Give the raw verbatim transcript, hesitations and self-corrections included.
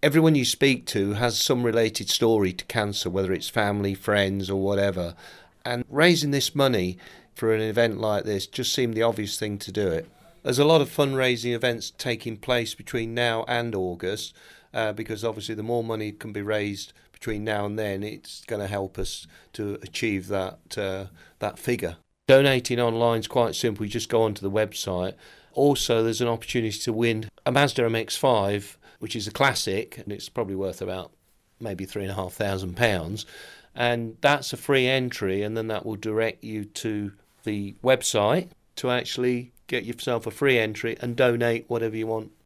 everyone you speak to has some related story to cancer, whether it's family, friends, or whatever. And raising this money for an event like this just seemed the obvious thing to do it. There's a lot of fundraising events taking place between now and August, uh, because obviously the more money can be raised between now and then, it's going to help us to achieve that uh, that figure. Donating online is quite simple. You just go onto the website. Also, there's an opportunity to win a Mazda M X five, which is a classic, and it's probably worth about maybe three and a half thousand pounds. And that's a free entry, and then that will direct you to the website to actually get yourself a free entry and donate whatever you want